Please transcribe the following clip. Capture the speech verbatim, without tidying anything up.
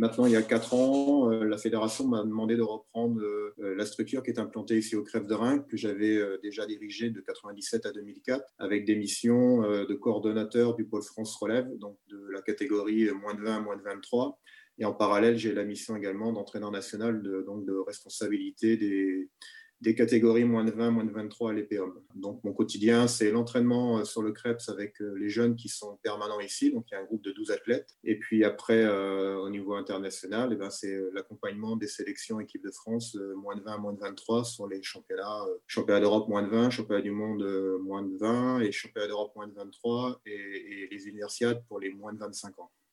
maintenant, il y a quatre ans, euh, la fédération m'a demandé de reprendre euh, la structure qui est implantée ici au Crève de Rhin, que j'avais euh, déjà dirigée de quatre-vingt-dix-sept à deux mille quatre, avec des missions euh, de coordonnateur du pôle France Relève, donc de la catégorie moins de vingt à moins de vingt-trois. Et en parallèle, j'ai la mission également d'entraîneur national, de, donc de responsabilité des, des catégories moins de vingt, moins de vingt-trois à l'E P homme. Donc mon quotidien, c'est l'entraînement sur le Creps avec les jeunes qui sont permanents ici. Donc il y a un groupe de douze athlètes. Et puis après, euh, au niveau international, eh ben, c'est l'accompagnement des sélections équipe de France euh, moins de vingt, moins de vingt-trois sur les championnats, euh, championnat d'Europe moins de vingt, championnat du monde euh, moins de vingt et championnat d'Europe moins de vingt-trois et, et les universiades pour les moins de vingt-cinq ans.